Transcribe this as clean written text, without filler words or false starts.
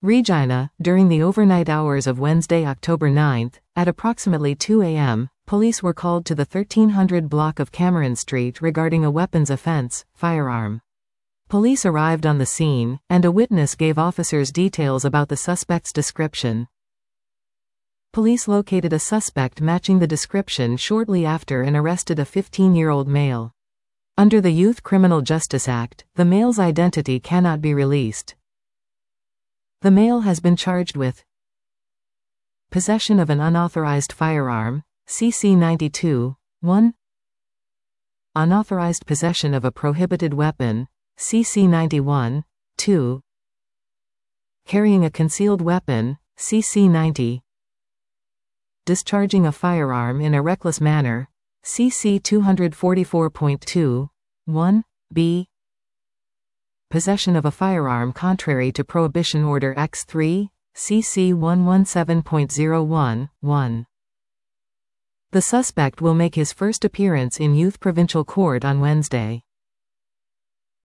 Regina, during the overnight hours of Wednesday, October 9, at approximately 2 a.m., police were called to the 1300 block of Cameron Street regarding a weapons offense, firearm. Police arrived on the scene, and a witness gave officers details about the suspect's description. Police located a suspect matching the description shortly after and arrested a 15-year-old male. Under the Youth Criminal Justice Act, the male's identity cannot be released. The male has been charged with possession of an unauthorized firearm, CC 92, 1. Unauthorized possession of a prohibited weapon, CC 91, 2. Carrying a concealed weapon, CC 90. Discharging a firearm in a reckless manner, CC 244.2, 1, b. Possession of a firearm contrary to Prohibition Order X3, CC 117.01, 1. The suspect will make his first appearance in Youth Provincial Court on Wednesday.